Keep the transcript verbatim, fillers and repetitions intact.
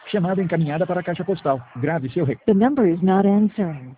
Chamada encaminhada para a caixa postal. Grave seu recado. The number is not answering.